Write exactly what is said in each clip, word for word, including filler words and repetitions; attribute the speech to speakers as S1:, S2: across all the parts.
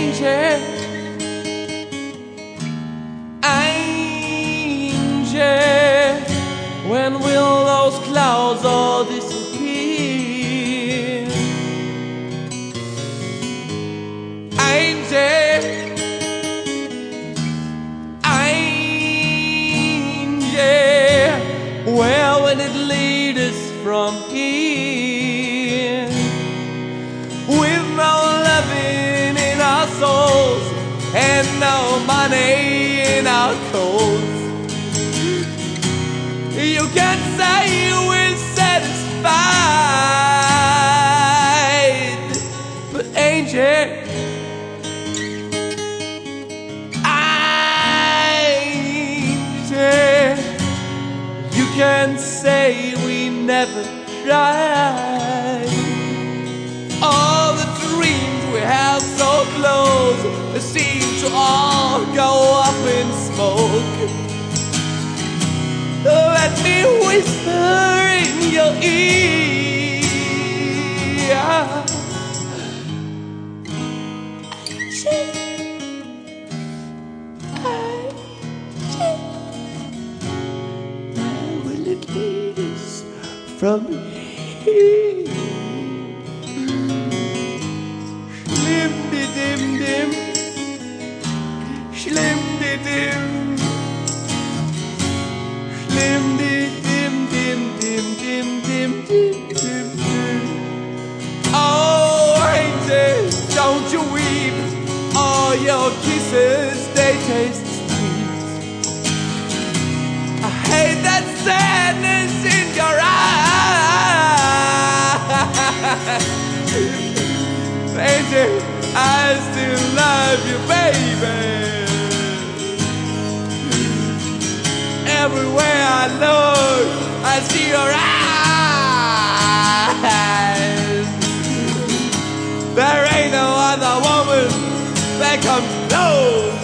S1: Angel, angel, when will those clouds all disappear? Angel, angel, where will it lead us from here? With no loving in our souls and no money in our coats, you can't say we're satisfied. But angel, angel, you can't say we never tried. All the dreams we held so close, they seem to all go up in smoke. Let me whisper in your ear, where will it lead us from here? Schlim-di-dim-dim, schlim-di-dim, schlim-di-dim-dim-dim-dim-dim-dim. Oh, angel, don't you weep, all your kisses, they taste sweet. I hate that sadness in your eyes. Angel, I still love you, baby. Everywhere I look, I see your eyes. There ain't no other woman that comes close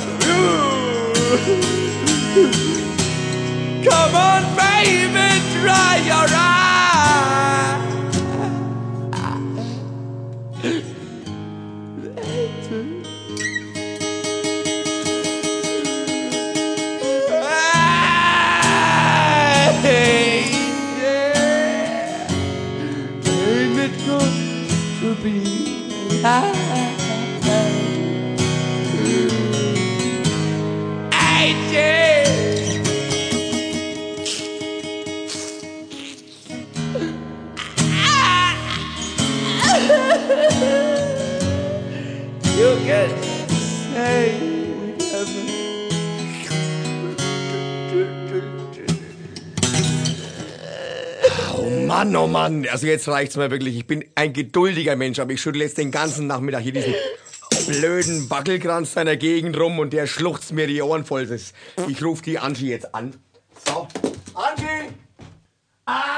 S1: to you. Come on, baby, dry your eyes. You can say whatever.
S2: Oh Mann, oh Mann, also jetzt reicht's mir wirklich. Ich bin ein geduldiger Mensch, aber ich schüttel jetzt den ganzen Nachmittag hier diesen blöden Wackelkranz seiner Gegend rum und der schluchzt mir die Ohren voll. Ich ruf die Angie jetzt an. So, Angie! Ah!